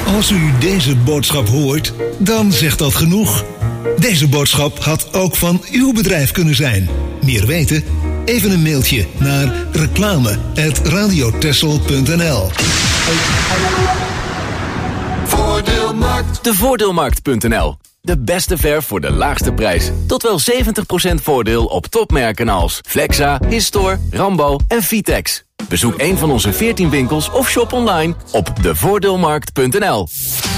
Als u deze boodschap hoort, dan zegt dat genoeg. Deze boodschap had ook van uw bedrijf kunnen zijn. Meer weten? Even een mailtje naar reclame@radiotessel.nl. Voordeelmarkt. Devoordeelmarkt.nl. De beste verf voor de laagste prijs. Tot wel 70% voordeel op topmerken als Flexa, Histor, Rambo en Vitex. Bezoek een van onze 14 winkels of shop online op devoordeelmarkt.nl.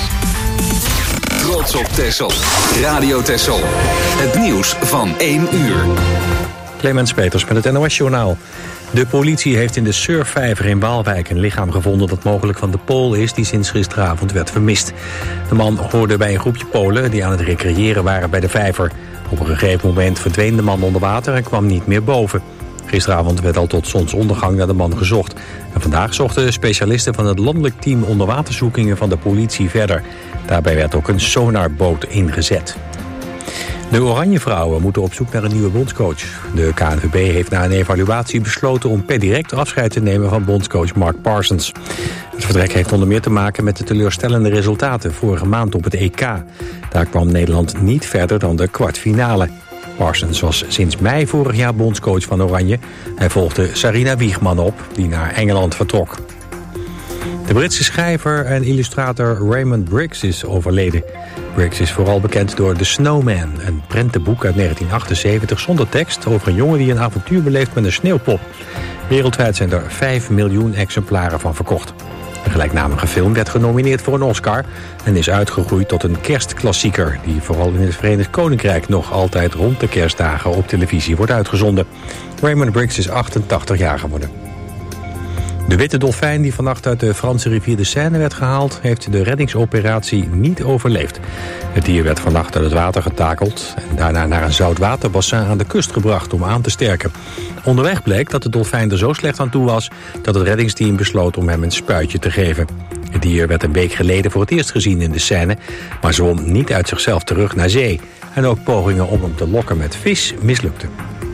Trots op Texel. Radio Texel. Het nieuws van 1 uur. Clemens Peters met het NOS-journaal. De politie heeft in de surfvijver in Waalwijk een lichaam gevonden dat mogelijk van de Pool is die sinds gisteravond werd vermist. De man hoorde bij een groepje Polen die aan het recreëren waren bij de vijver. Op een gegeven moment verdween de man onder water en kwam niet meer boven. Gisteravond werd al tot zonsondergang naar de man gezocht. En vandaag zochten specialisten van het landelijk team onderwaterzoekingen van de politie verder. Daarbij werd ook een sonarboot ingezet. De Oranjevrouwen moeten op zoek naar een nieuwe bondscoach. De KNVB heeft na een evaluatie besloten om per direct afscheid te nemen van bondscoach Mark Parsons. Het vertrek heeft onder meer te maken met de teleurstellende resultaten vorige maand op het EK. Daar kwam Nederland niet verder dan de kwartfinale. Parsons was sinds mei vorig jaar bondscoach van Oranje. Hij volgde Sarina Wiegman op, die naar Engeland vertrok. De Britse schrijver en illustrator Raymond Briggs is overleden. Briggs is vooral bekend door The Snowman, een prentenboek uit 1978 zonder tekst over een jongen die een avontuur beleeft met een sneeuwpop. Wereldwijd zijn er 5 miljoen exemplaren van verkocht. Een gelijknamige film werd genomineerd voor een Oscar en is uitgegroeid tot een kerstklassieker die vooral in het Verenigd Koninkrijk nog altijd rond de kerstdagen op televisie wordt uitgezonden. Raymond Briggs is 88 jaar geworden. De witte dolfijn die vannacht uit de Franse rivier de Seine werd gehaald, heeft de reddingsoperatie niet overleefd. Het dier werd vannacht uit het water getakeld en daarna naar een zoutwaterbassin aan de kust gebracht om aan te sterken. Onderweg bleek dat de dolfijn er zo slecht aan toe was dat het reddingsteam besloot om hem een spuitje te geven. Het dier werd een week geleden voor het eerst gezien in de Seine, maar zwom niet uit zichzelf terug naar zee. En ook pogingen om hem te lokken met vis mislukten.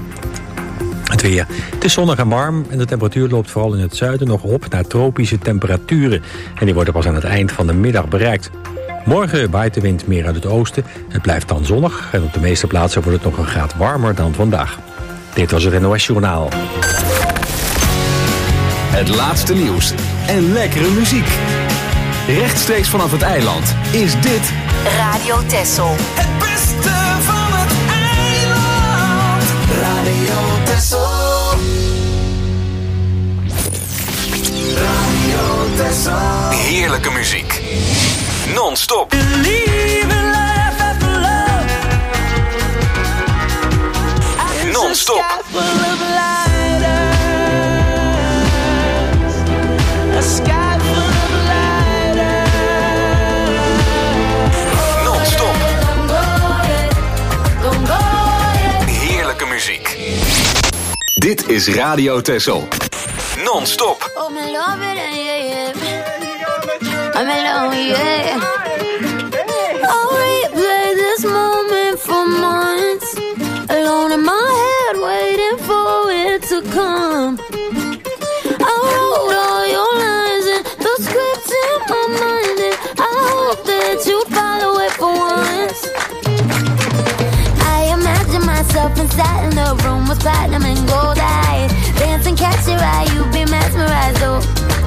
Het weer. Het is zonnig en warm en de temperatuur loopt vooral in het zuiden nog op naar tropische temperaturen. En die worden pas aan het eind van de middag bereikt. Morgen waait de wind meer uit het oosten. Het blijft dan zonnig en op de meeste plaatsen wordt het nog een graad warmer dan vandaag. Dit was het NOS Journaal. Het laatste nieuws en lekkere muziek. Rechtstreeks vanaf het eiland is dit Radio Texel. Het beste van het eiland. Radio Texel. Radio Texel. heerlijke muziek. Non-stop. Non-stop. Non-stop. Heerlijke muziek. Dit is Radio Texel. Non-stop. Oh, me love it, yeah. I'm alone, yeah. I'll replay this moment for months. Alone in my head, waiting for it to come. I wrote all your lines and the script in my mind, and I hope that you follow it for once. I imagine myself inside in the room with platinum and gold eyes, dancing, catch your eye, you be mesmerized, oh.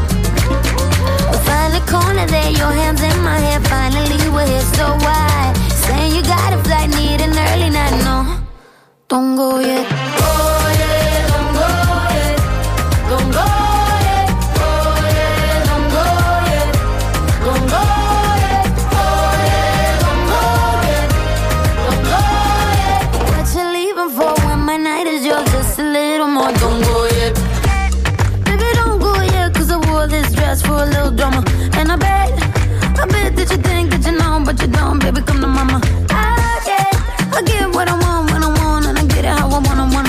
Find a corner there, your hands in my hair. Finally we're here, so why? Saying you got a flight, need an early night, no. Don't go yet. Oh yeah, don't go yet. Don't go yet. Oh yeah, don't go yet. Don't go yet. Oh yeah, don't go yet. Don't go yet. What you leaving for when my night is yours? Just a little more. Don't go yet. Baby, don't go yet, 'cause I wore this dress for a little drama. And I bet that you think that you know, but you don't, baby, come to mama. I get what I want when I want, and I get it how I want.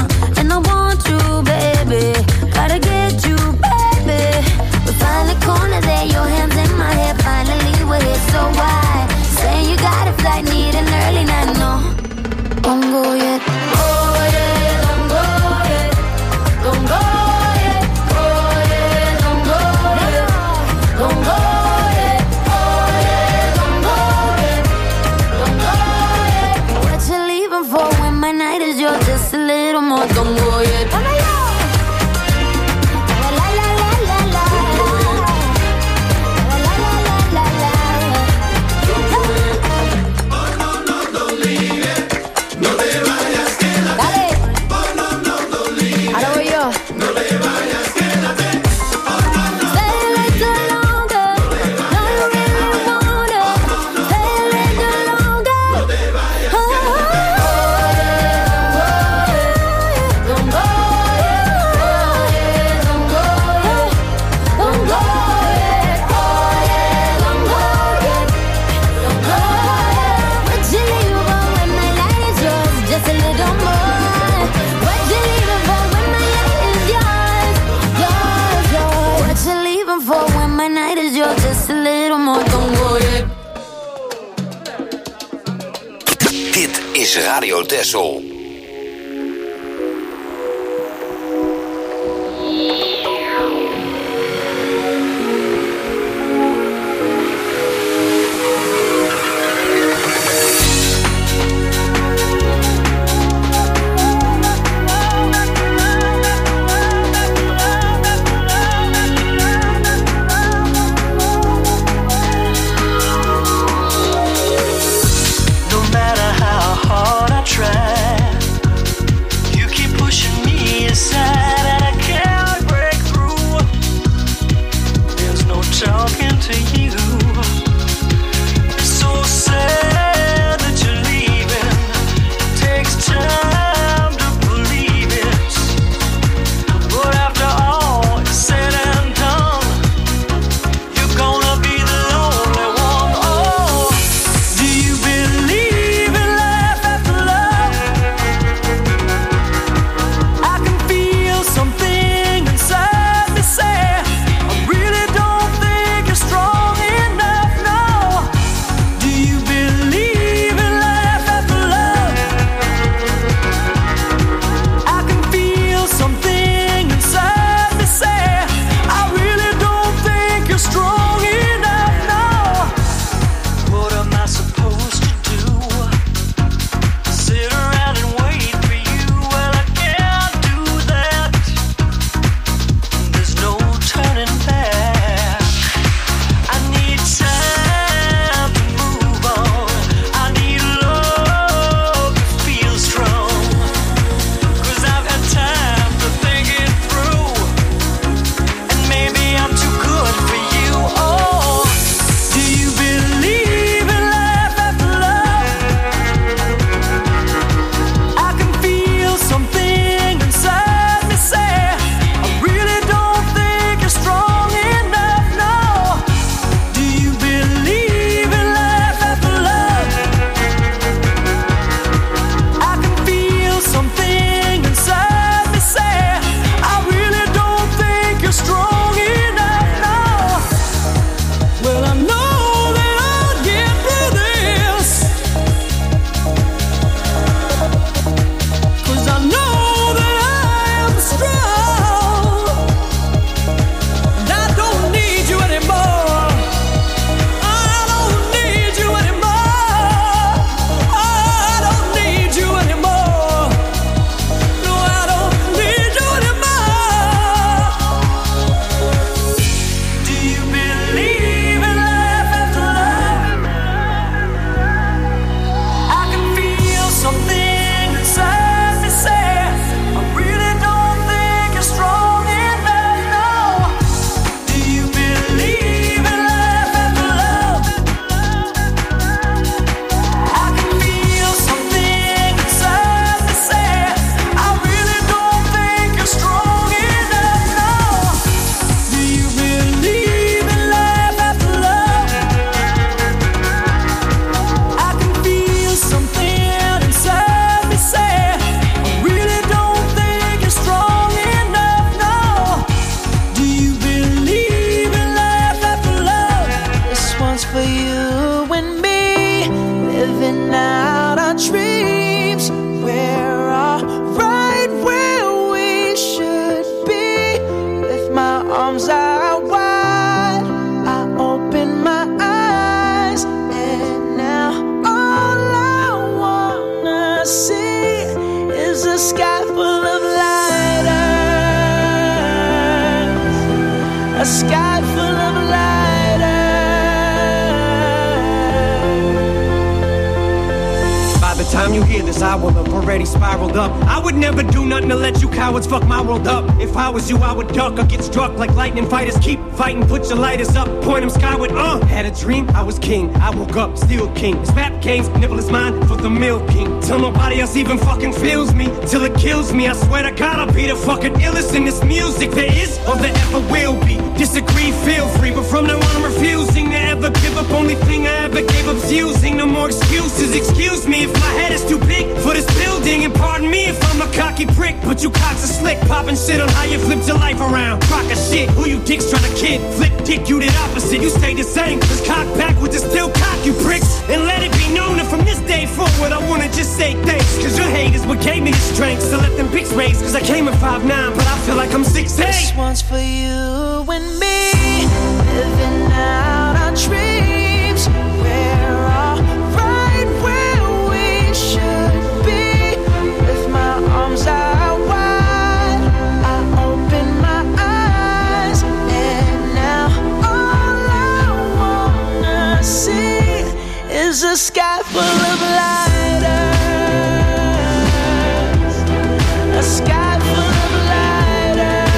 Radio Texel. Time you hear this, I will have already spiraled up. I would never do nothing to let you cowards fuck my world up. If I was you, I would duck or get struck like lightning fighters. Keep fighting, put your lighters up, point them skyward. Had a dream, I was king. I woke up, still king. This rap game's nibble is mine for the milking. Till nobody else even fucking feels me, till it kills me. I swear to God, I'll be the fucking illest in this music there is or there ever will be. Disagree, feel free, but from now on I'm refusing to ever give up. Only thing I ever gave up's using. No more excuses. Excuse me if my head is too big for this building, and pardon me if I'm a cock cocky prick, but you cocks are slick. Popping shit on how you flipped your life around. Crock of shit, who you dicks trying to kid? Flip dick, you did opposite, you stay the same. Just cock backwards and still cock, you pricks. And let it be known that from this day forward, I wanna just say thanks. Cause your hate is what gave me the strength. So let them pics raise, cause I came at 5'9", but I feel like I'm 6'8". This one's for you and me, living out our dreams. We're all right where we should be. With my arms out wide, I open my eyes, and now all I wanna see is a sky full of lighters. A sky full of lighters.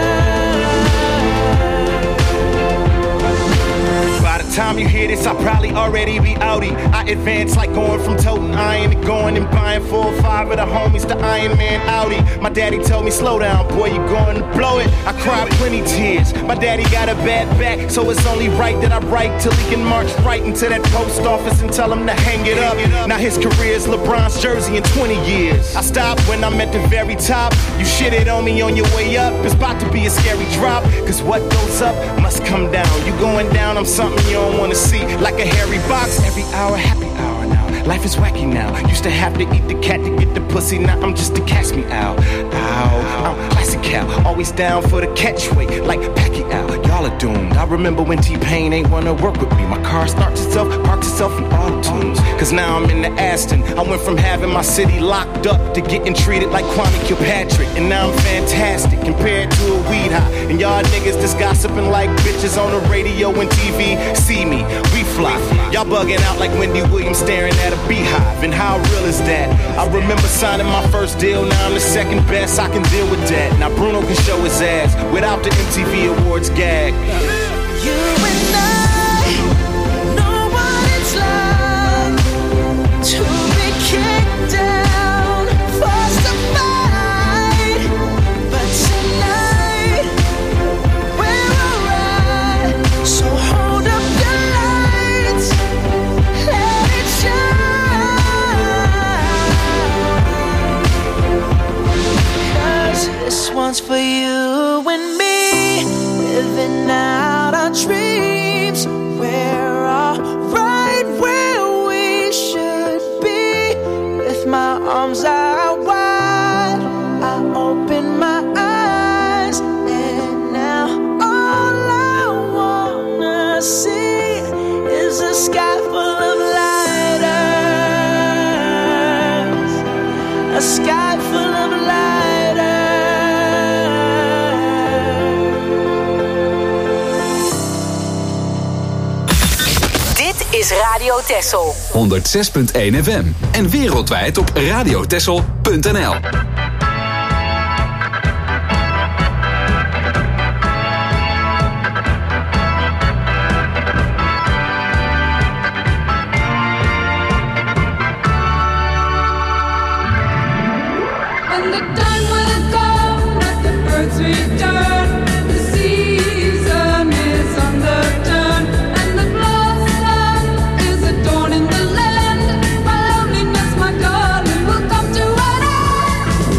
By the time you hear this, I'll probably already be outie. I advance like going from toting iron to going and buying 4 or 5 of the homies to Iron Man Audi. My daddy told me, slow down, boy, you're going to blow it. I cried plenty tears. My daddy got a bad back, so it's only right that I write till he can march right into that post office and tell him to hang it up. Now his career's LeBron's jersey in 20 years. I stopped when I'm at the very top. You shitted on me on your way up. It's about to be a scary drop, cause what goes up must come down. You going down, I'm something you don't wanna see. Like a hairy box, every hour, happy hour now. Life is wacky now. Used to have to eat the cat to get the pussy. Now I'm just a catch me out. Ow, I'm classic cow. Always down for the catchweight, like Pacquiao. Y'all are doomed. I remember when T-Pain ain't wanna work with me. My car starts itself, parks itself in auto-tunes. Cause now I'm in the Aston. I went from having my city locked up to getting treated like Kwame Kilpatrick. And now I'm fantastic compared to a weed high. And y'all niggas just gossiping like bitches on the radio and TV. See me, we fly. Y'all bugging out like Wendy Williams staring at a beehive. And how real is that? I remember signing my first deal. Now I'm the second best, I can deal with that. Now Bruno can show his ass without the MTV Awards gag. You and I know what it's like to be kicked down, forced to fight. But tonight we're alright. So hold up your lights, let it shine. Cause this one's for you and me, living out our dreams. We're all right where we should be. With my arms out wide, I open my eyes, and now all I wanna see is a sky full of lighters. A sky full of lighters. Is Radio Texel 106.1 FM en wereldwijd op radiotexel.nl. When the time will come that the birds return, the season is on the turn, and the blossom is adorning the land. My loneliness, my darling, will come to an end.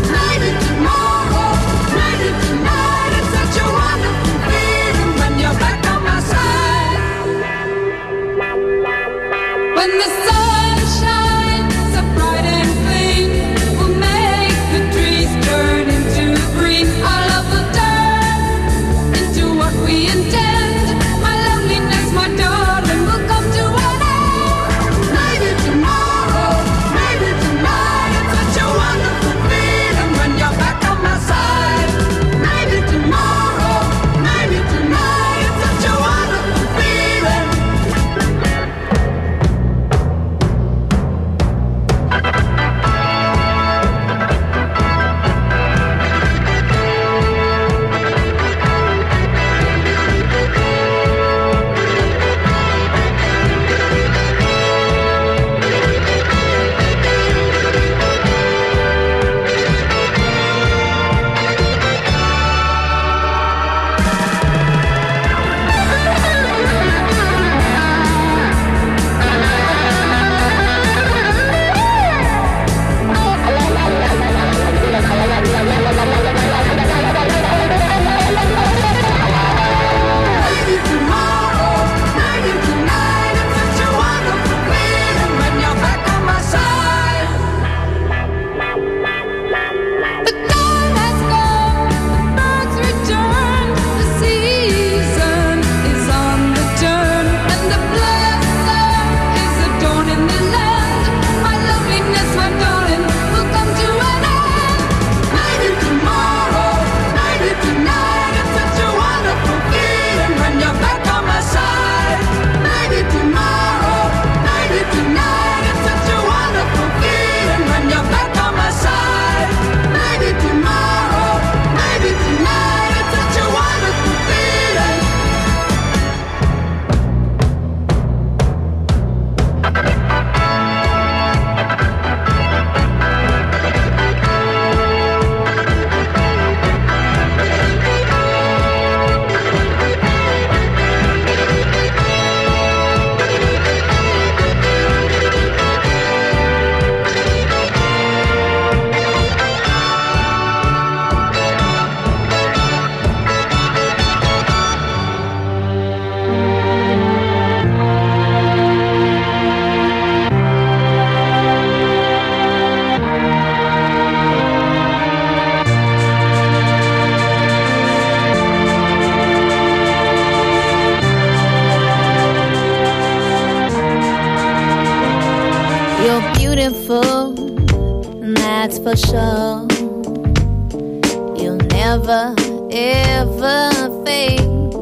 beautiful, that's for sure. You'll never, ever fade.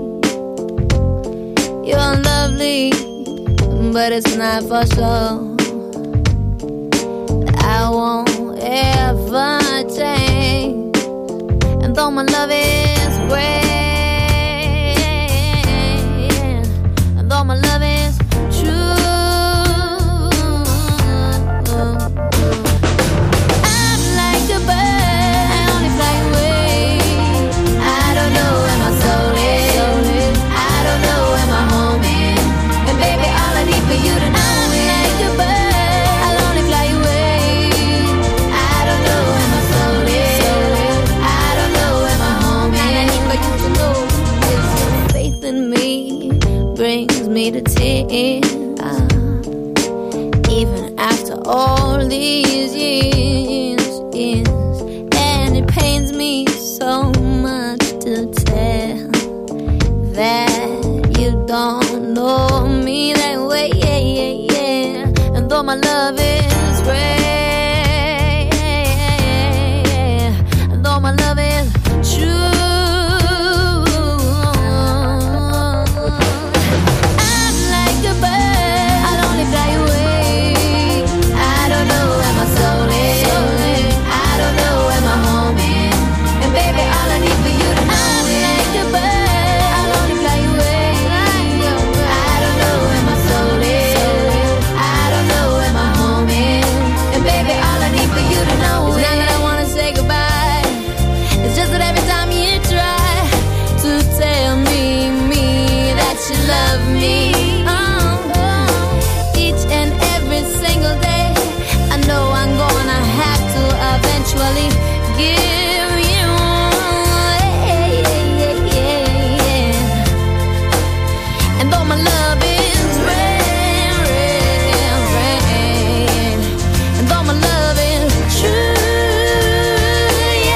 You're lovely, but it's not for sure. I won't ever change. And though my love is great, and though my love is true, I'm like a bird, I only fly away. I don't know where my soul is, I don't know where my home is. And baby, all I need for you to know is like a bird, I'll only fly away. I don't know where my soul is, I don't know where my home is. And I need for you to know is your faith in me brings me to tears. Even after all these years, and it pains me so much to tell that you don't know me that way, and though my love is great, and though my love is true, I'm like a bird, I'll only fly away. I don't know where my soul is, I don't know where my home is. And baby, all I need for you to know is like a bird, I'll only fly away. I don't know where my soul is, I don't know where my home is. And baby, all I need for you to know is not that I wanna say goodbye. It's just that every time you try to tell me that you love me, each and every single day, I know I'm gonna have to eventually give you and though my love is red, and though my love is true,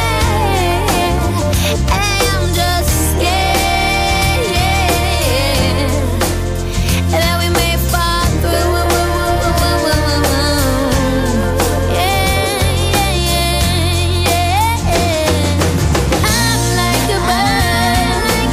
I'm just scared that we may fall through. I'm like a bird,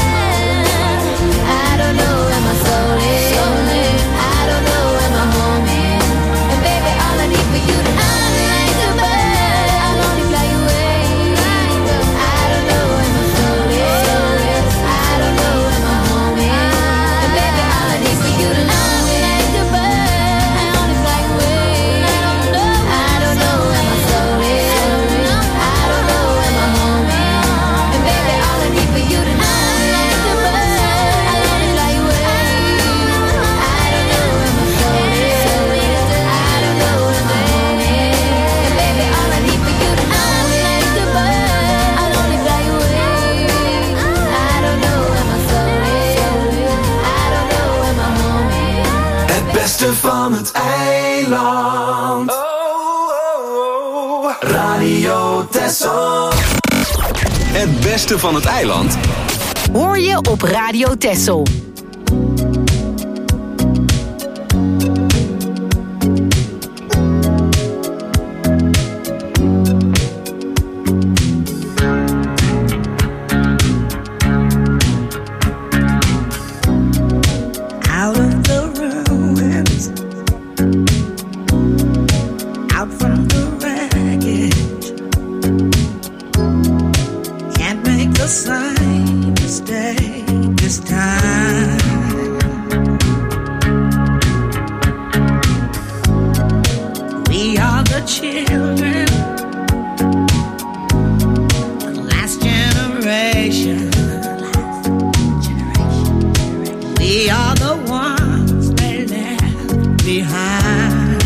I don't know where my soul is, I don't know where my home is. And baby, all I need for you to know is like a bird, I'll only fly away. I don't know where my soul is, I don't know where my home is. And baby, all I need for you to know is like a bird, I'll only fly away. I don't know where my soul is, I don't know where my home is. And baby, all I need for you to know is like a bird, I'll only fly away. I don't know where my soul is, I don't know where my home is. And baby, all I need for you to know is like a bird, I'll only fly away. I don't know where my soul is, I don't know where my home is. Het beste van het eiland. Radio Texel. Het beste van het eiland. Hoor je op Radio Texel. Out of the ruins, out from the wreckage, can't make the same mistake this time. We are the children, the last generation. We are the ones they left behind.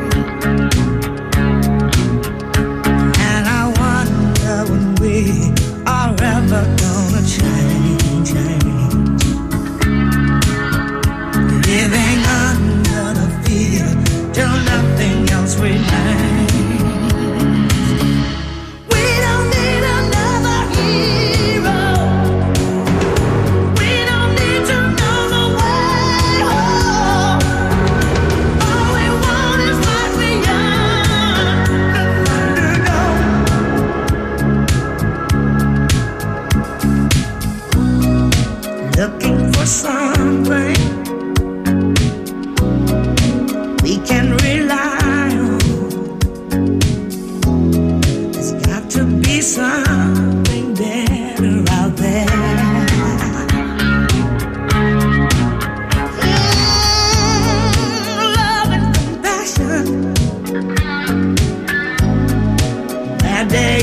And I wonder when we are ever gonna change. Living under the fear till nothing else remains. We don't need another hero. We don't need to know the way.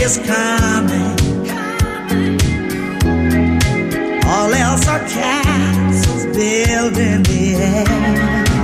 is coming. All else are castles built in the air.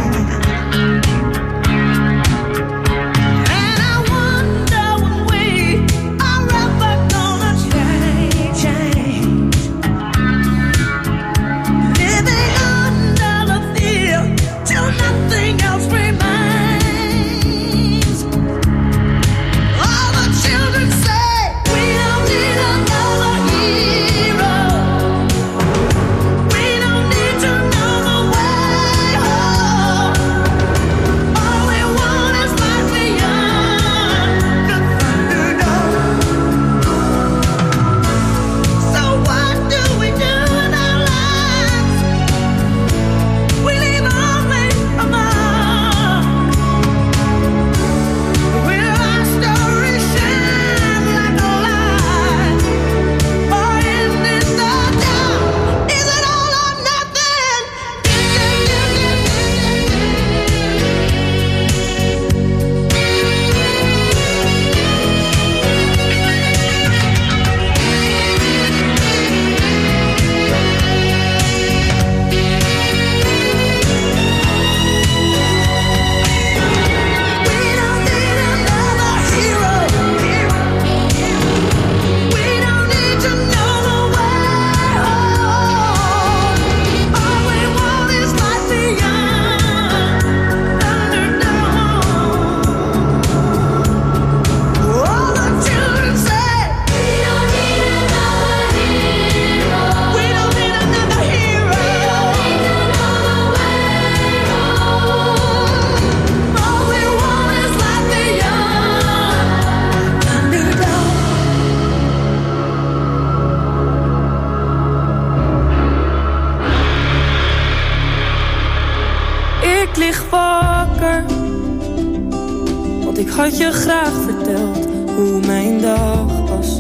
Had je graag verteld hoe mijn dag was.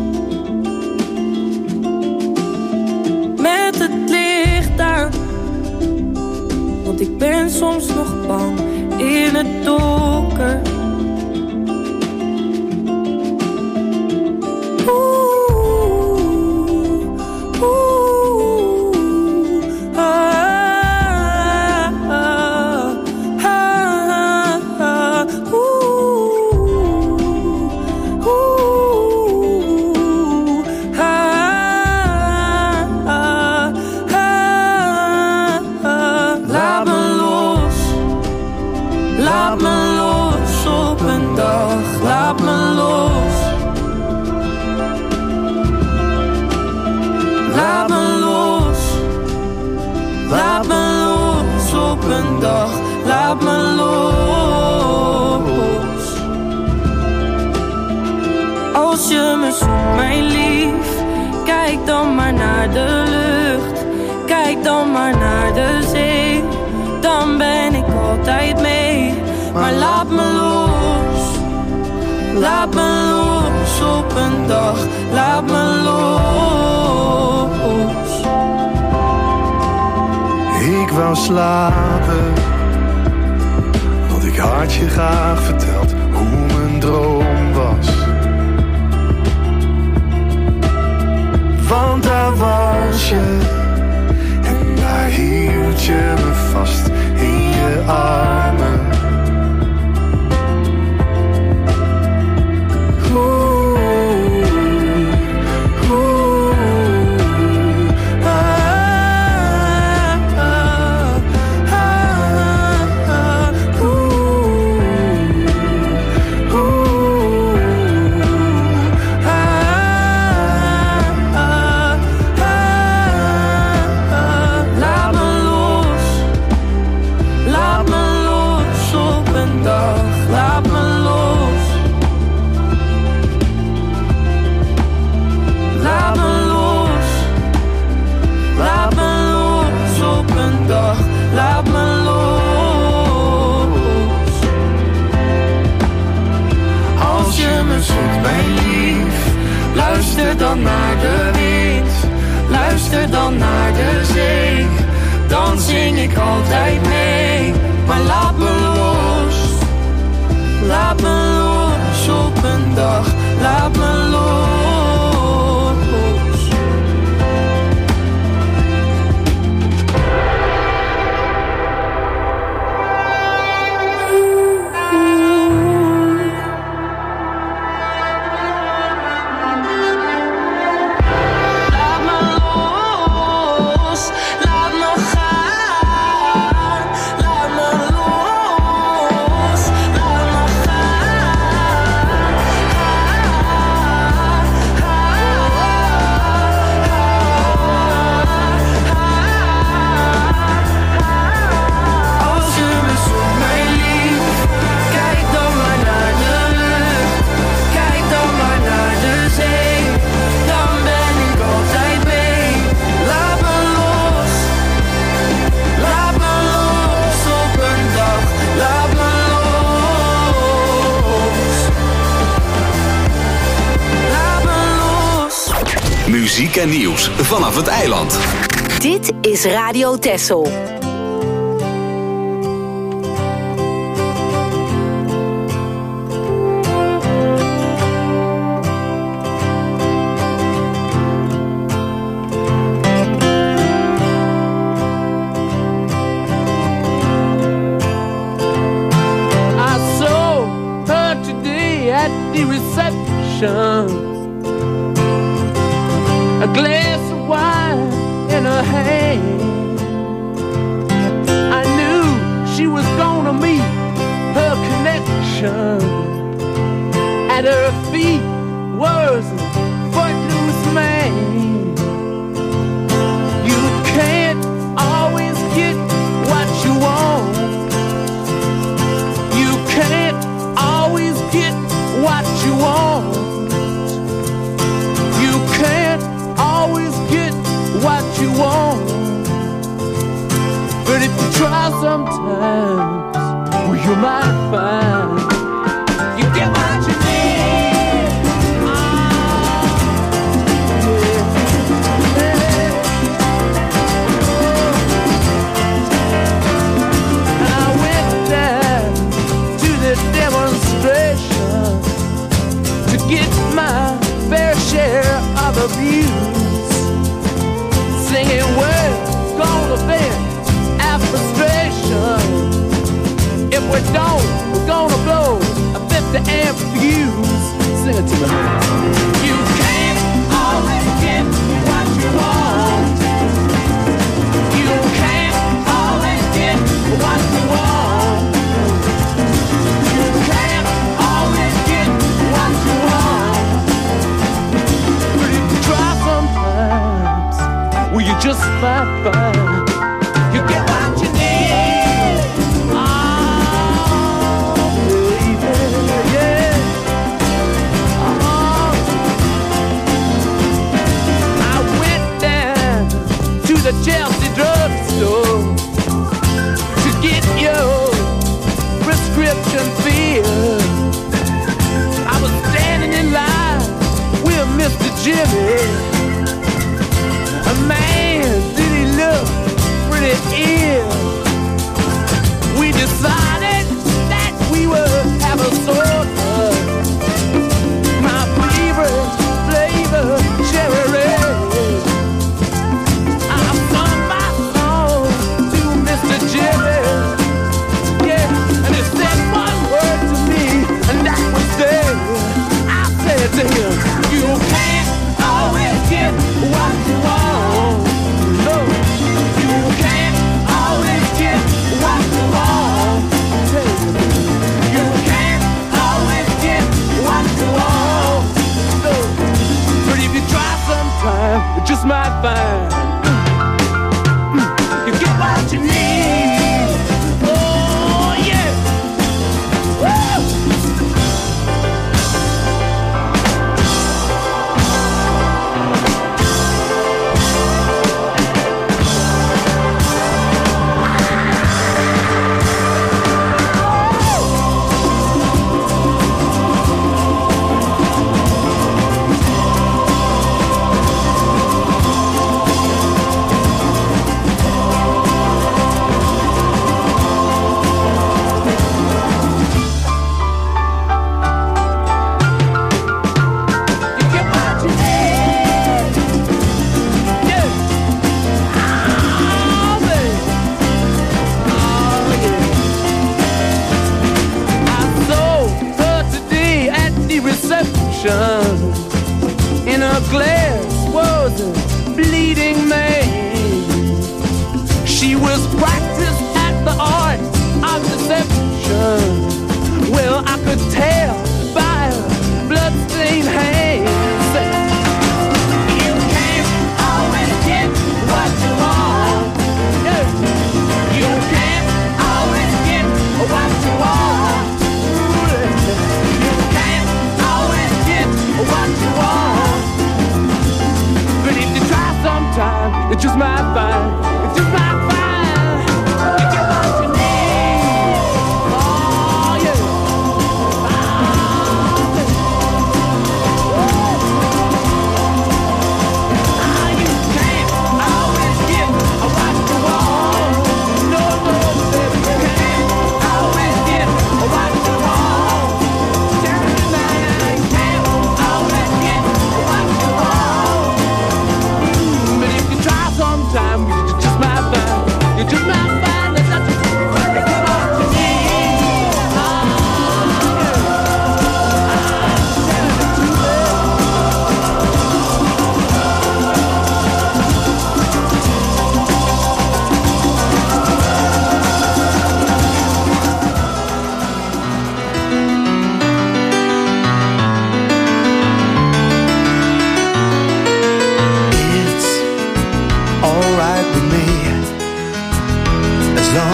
Met het licht aan, want ik ben soms nog bang in het donker. Laat me los. Als je me zoekt, mijn lief, kijk dan maar naar de lucht. Kijk dan maar naar de zee. Dan ben ik altijd mee. Maar laat me los. Laat me los op een dag. Laat me los. Ik wou slapen, want ik had je graag verteld hoe mijn droom was. Want daar was je, en daar hield je me vast in je armen. muziek en nieuws vanaf het eiland. Dit is Radio Texel. The reception, a glass of wine in her hand. I knew she was gonna meet her connection. At her feet was a footloose man. You can't always get what you want. You can't always get what you want. You can't always get what you want. But if you try sometimes, well, you might find you get what you need. I went down to the demonstration to get my fair share of abuse, singing we're gonna vent our frustration. If we don't, we're gonna blow a 50 amp fuse. Sing it to me. You can't always get what you want. You can't always get what you want. You can't always get what you want. But if you try sometimes, well, you just might find you get what you need. Oh.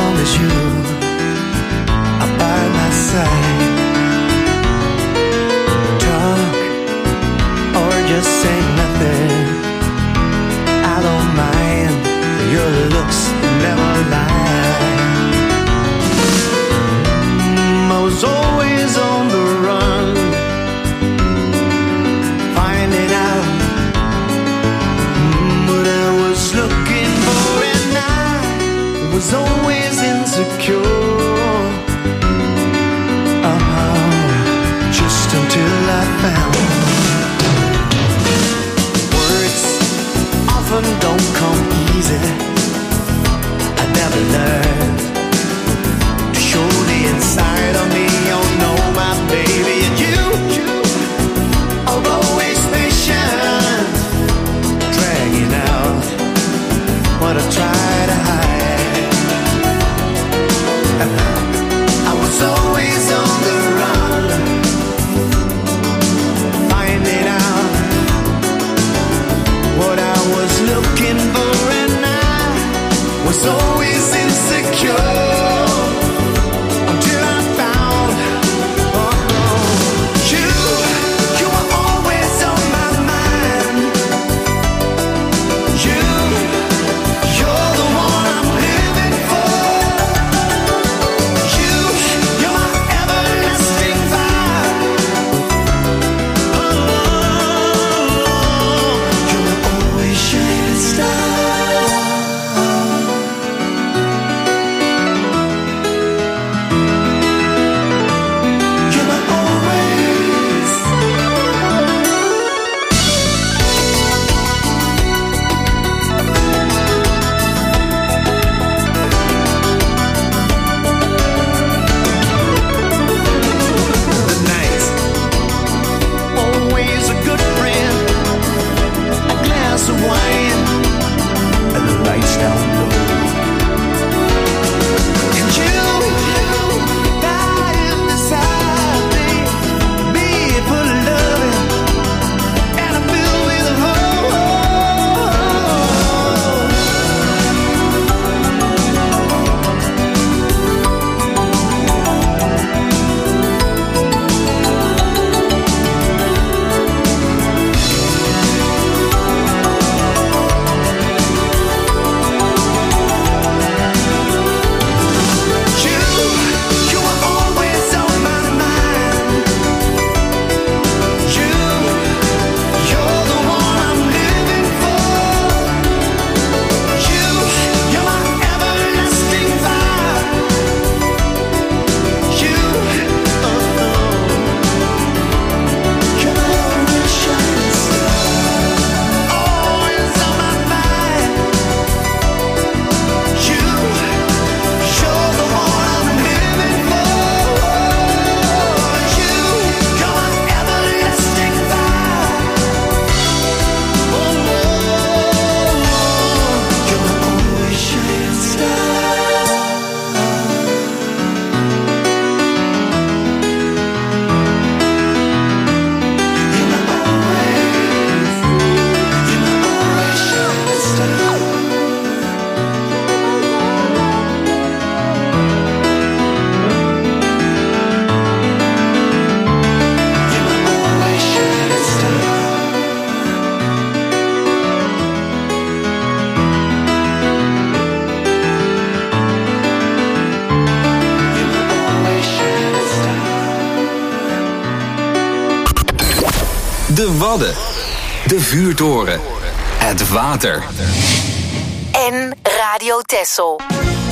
long as you are by my side. Talk or just say nothing, I don't mind. Your looks never lie. I was always on the run, finding out what I was looking for, and I was always insecure. Just until I found words often don't come easy. I never learned to show the inside of me. Oh no, my baby, and you are always patient, dragging out what I try to hide. I was always on the run, finding out what I was looking for, and I was always insecure until I found you. You were always on my mind. You're the one I'm living for. You're my everlasting fire. You're my always shining star. You're my always. The night, always a good friend. A glass of wine and the lights down low. And you lying beside me full of loving, and I'm filled with hope. You were always on my mind. You're the one I'm living for. You're my everlasting fire. You're my always shining star. Always on my mind. You're the one I'm living for. You're my everlasting fire. You're my always shining star. You're my always shining star. You're my always shining star. You're my always shining star. De Wadden, de vuurtoren, het water. En Radio Texel.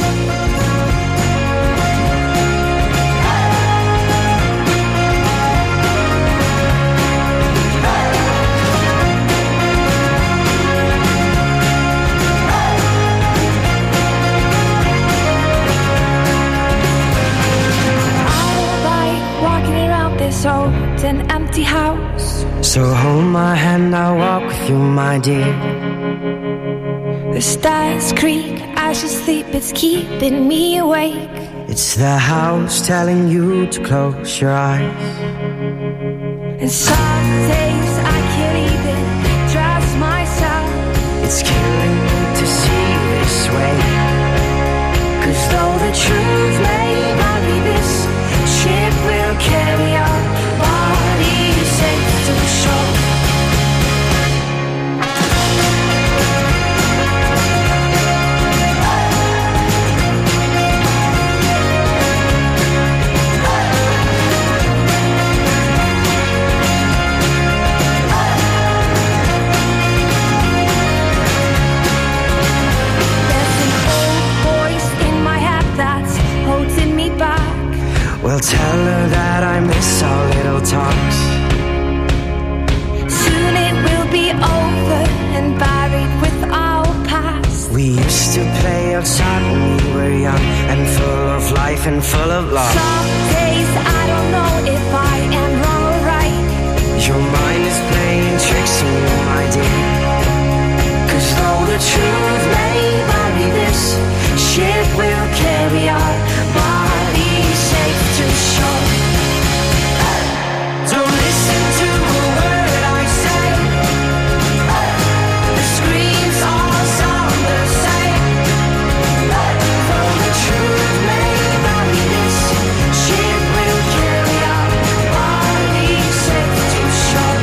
Walking around this old and empty house. So hold my hand, I'll walk with you, my dear. The stars creak as you sleep, it's keeping me awake. It's the house telling you to close your eyes. And some days I can't even trust myself. It's killing me to see this way. 'Cause though the truth may vary, this ship will carry our bodies safe to shore. Well, tell her that I miss our little talks. Soon it will be over and buried with our past. We used to play outside when we were young and full of life and full of love. Some days I don't know if I am wrong or right. Your mind is playing tricks on you, my dear. 'Cause though the truth may vary, this ship will carry our bodies safe to shore. Don't listen to a word I say. The screams all sound the same. Though the truth may vary, this ship will carry our bodies safe to shore.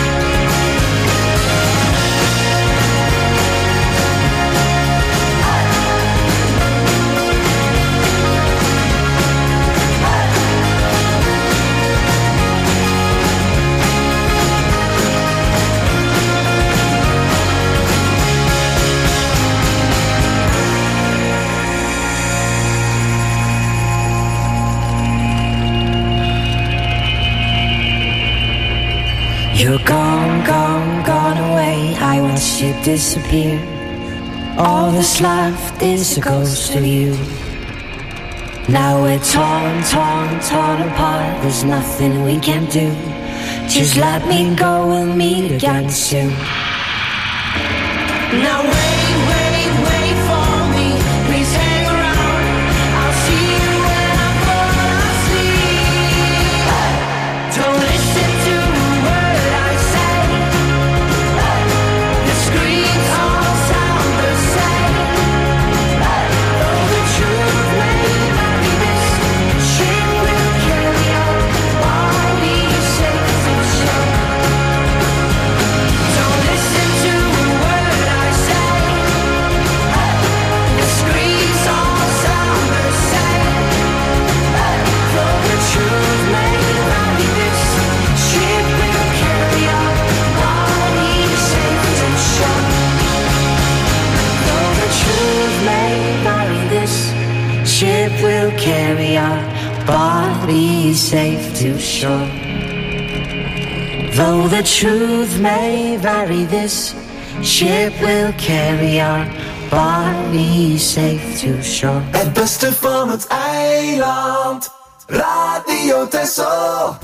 You're gone, gone, gone away. I watched you disappear. All that's left is a ghost of you. Now we're torn, torn, torn apart. There's nothing we can do. Just let me go, we'll meet again soon. Now wait, wait, wait for me. Please hang around. I'll see you when I fall asleep. Don't listen to a word I say. The screams all sound the same. Though the truth may vary, this ship will carry our bodies safe to shore. Don't listen to a word I say. The screams all sound the same. Though the truth may vary, this ship will carry our bodies safe to shore. Though the truth may vary, this ship will carry our bodies safe to shore. Though the truth may vary, this ship will carry our bodies safe to shore. Het beste van het eiland, Radio Texel.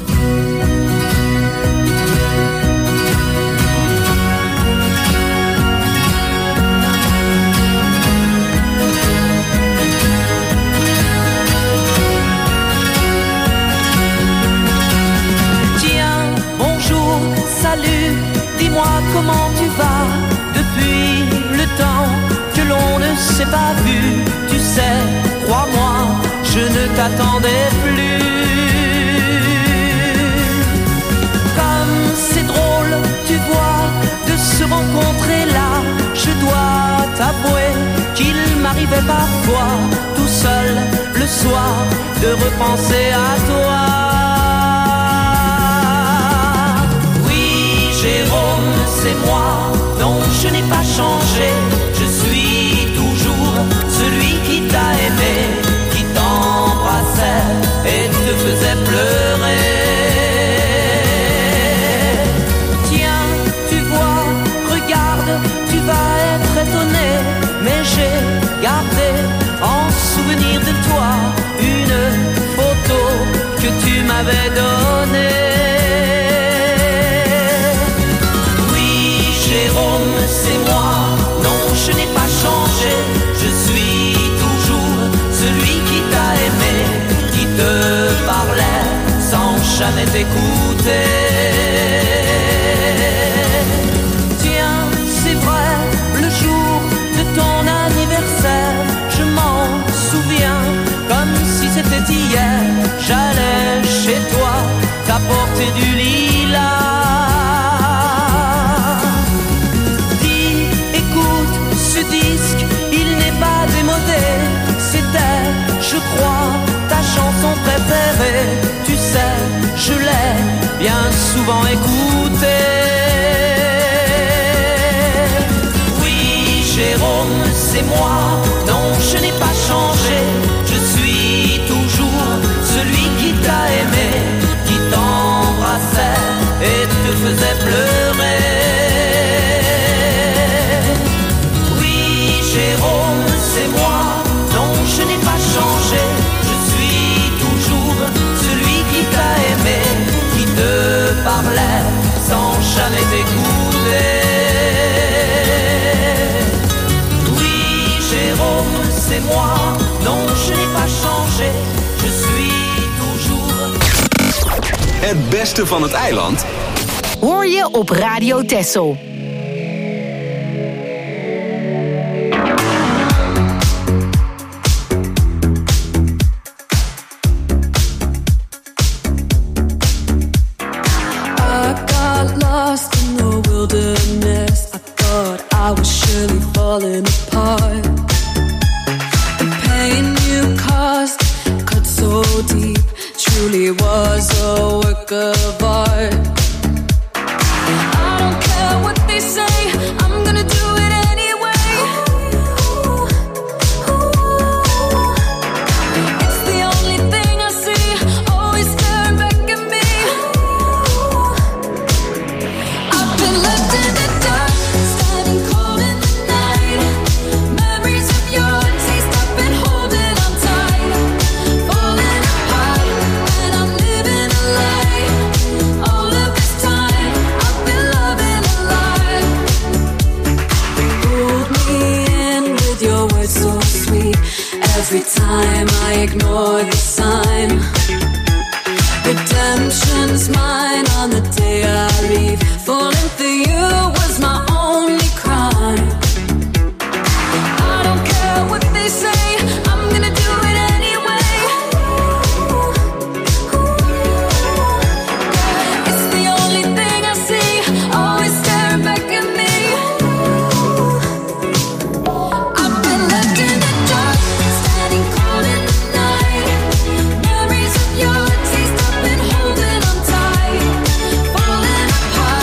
Tiens, bonjour, salut, dis-moi comment tu vas depuis le temps que l'on ne s'est pas vu. Tu sais, crois-moi, je ne t'attendais plus. Comme c'est drôle, tu vois, de se rencontrer là. Je dois t'avouer qu'il m'arrivait parfois, tout seul le soir, de repenser à toi. Jérôme, c'est moi, non je n'ai pas changé. Je suis toujours celui qui t'a aimé, qui t'embrassait et te faisait pleurer. Tiens, tu vois, regarde, tu vas être étonné, mais j'ai gardé en souvenir de toi une photo que tu m'avais donnée. Jérôme, c'est moi, non je n'ai pas changé. Je suis toujours celui qui t'a aimé, qui te parlait sans jamais t'écouter. Tiens, c'est vrai, le jour de ton anniversaire, je m'en souviens. c'était hier, j'allais chez toi t'apporter du lilas. Dis, écoute ce disque, il n'est pas démodé. C'était, je crois, ta chanson préférée. Tu sais, je l'ai bien souvent écoutée. Oui, Jérôme, c'est moi. Non, je n'ai pas changé. Je suis toujours celui qui t'a aimé, qui t'embrassait et te faisait pleurer. Oui, Jérôme, c'est moi. Non, je n'ai pas changé. Je suis toujours celui qui t'a aimé, qui te parlait sans jamais t'écouter. Oui, Jérôme, c'est moi. Non, je n'ai pas changé. Je suis toujours. Het beste van het eiland hoor je op Radio Texel. I was surely falling apart. The pain you caused cut so deep, truly was a work of art. I don't care what they say, I'm gonna do it anyway. It's the only thing I see, always staring back at me. I've been left in the dark. Every time I ignore the sign, redemption's mine on the day I leave. Falling for you was my only crime. I don't care what they say, I'm gonna do it anyway. It's the only thing I see, always staring back at me. I've been left in the dark. Memories of your taste, I've been holding on tight, falling apart.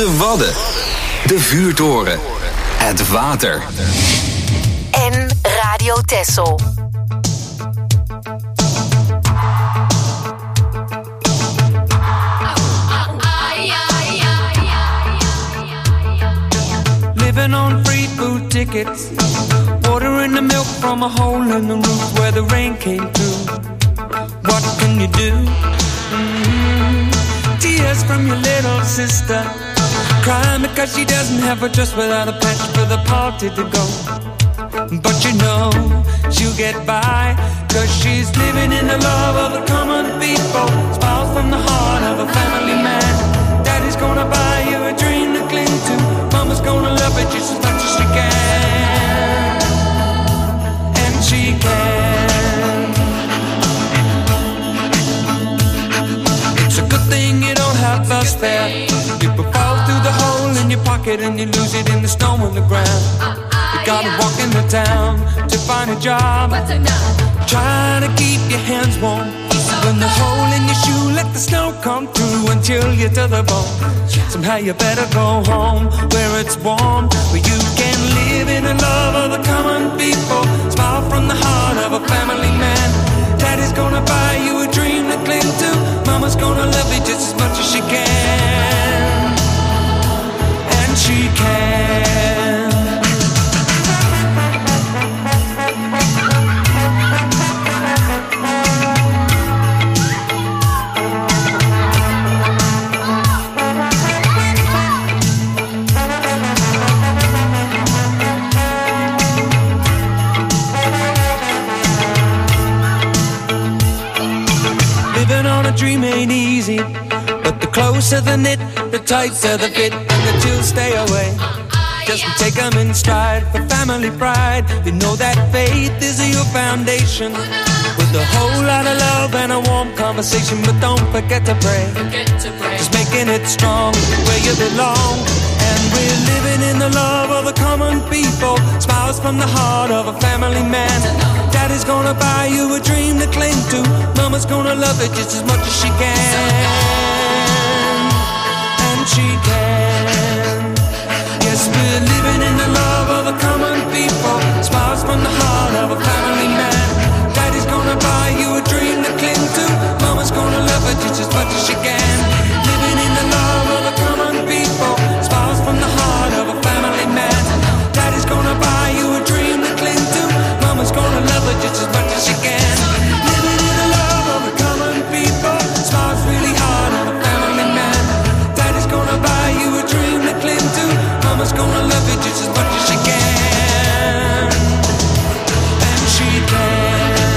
De Wadden. De vuurtoren. Het water. En Radio Texel. Living on free food tickets, water in the milk from a hole in the roof where the rain came through. What can you do? Tears from your little sister, crying because she doesn't have a dress without a patch for the party to go. But you know she'll get by, cause she's living in the love of the common people. Smiles from the heart of a family man. Daddy's gonna buy you a dream to cling to. Mama's gonna love it just as much as she can. And she can. It's a good thing you don't have a spare. People fall through the hole in your pocket and you lose it in the snow on the ground. You gotta walk into town to find a job. Try to keep your hands warm. When the hole in your shoe, let the snow come through and chill you to the bone. Somehow you better go home where it's warm, where you can live in the love of the common people. Smile from the heart of a family man. Daddy's gonna buy you a dream to cling to. Mama's gonna love you just as much as she can. And she can. Dream ain't easy, but the closer the knit, the tighter the fit, and the chills stay away. Just take them in stride for family pride. You know that faith is your foundation, with a whole lot of love and a warm conversation. But don't forget to pray, just making it strong where you belong. And we're living in the love of the common people. Smiles from the heart of a family man. Daddy's gonna buy you a dream to cling to. Mama's gonna love it just as much as she can. And she can. Yes, we're living in the love of the common people. Smiles from the heart of a family man. Daddy's gonna buy you a dream to cling to. Mama's gonna love it just as much as she can. Living in the love of the common people. Smiles from the heart of a family man. Daddy's gonna buy you a dream to cling to. Mama's gonna love it just as much as she can. Living in the love of the common people. Smiles really hard on a family man. Daddy's gonna buy you a dream to cling to. Mama's gonna love it just as much as she can. And she can.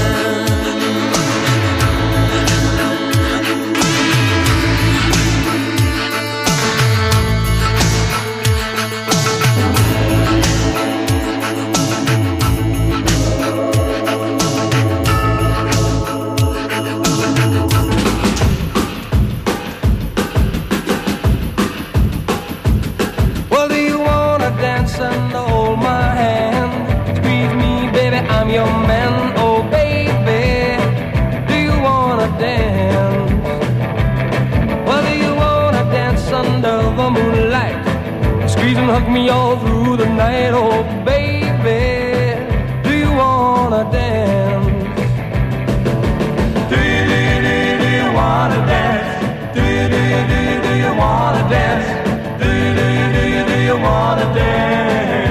And hold my hand, squeeze me, baby, I'm your man. Oh baby, do you wanna dance? Well, do you wanna dance under the moonlight? Squeeze and hug me all through the night. Oh baby, do you wanna dance? Do you wanna dance? Do you wanna dance? Do you wanna dance?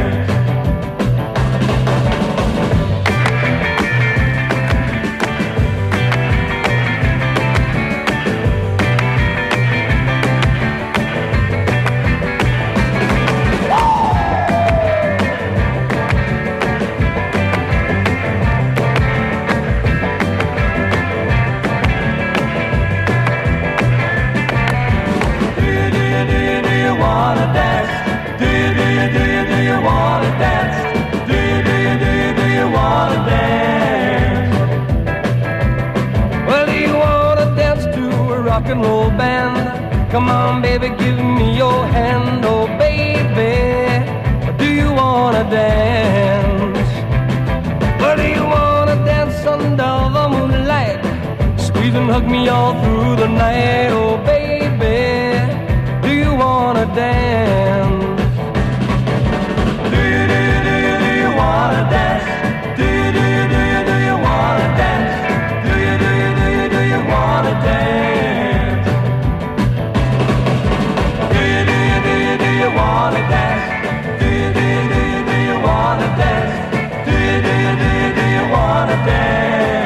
Rock and roll band, come on baby, give me your hand. Oh baby, do you wanna dance? Well, do you wanna dance under the moonlight? Squeeze and hug me all through the night. Oh baby, do you wanna dance? Do you wanna dance? Do you wanna dance? Do you wanna dance? Do you wanna dance? Do you wanna dance? Do you wanna dance?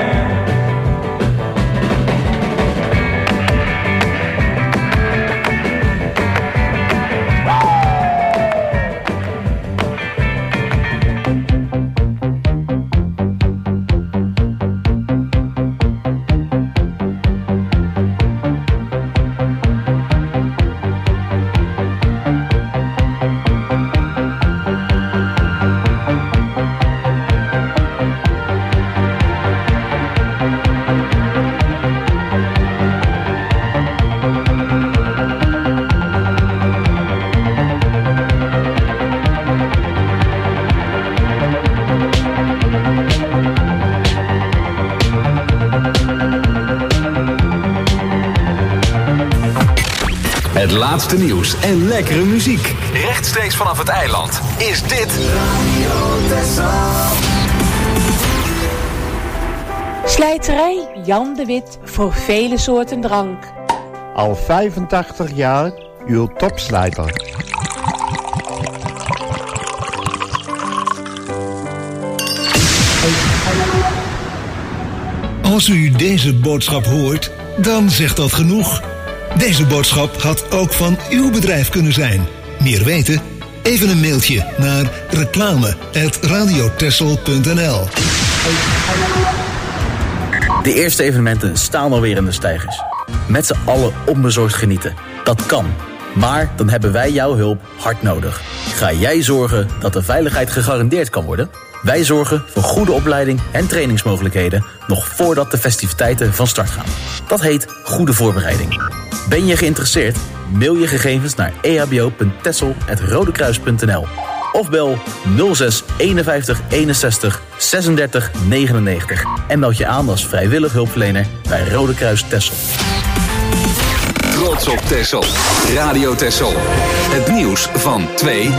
Het laatste nieuws en lekkere muziek. Rechtstreeks vanaf het eiland is dit Radio Texel. Slijterij Jan de Wit voor vele soorten drank. Al 85 jaar uw topslijter. Als u deze boodschap hoort, dan zegt dat genoeg. Deze boodschap had ook van uw bedrijf kunnen zijn. Meer weten? Even een mailtje naar reclame@radiotexel.nl. De eerste evenementen staan alweer in de steigers. Met z'n allen onbezorgd genieten. Dat kan. Maar dan hebben wij jouw hulp hard nodig. Ga jij zorgen dat de veiligheid gegarandeerd kan worden? Wij zorgen voor goede opleiding en trainingsmogelijkheden nog voordat de festiviteiten van start gaan. Dat heet goede voorbereiding. Ben je geïnteresseerd? Mail je gegevens naar ehbo.tessel@rodekruis.nl of bel 06 51 61 36 99 en meld je aan als vrijwillig hulpverlener bij Rode Kruis Texel. Trots op Texel. Radio Texel. Het nieuws van 2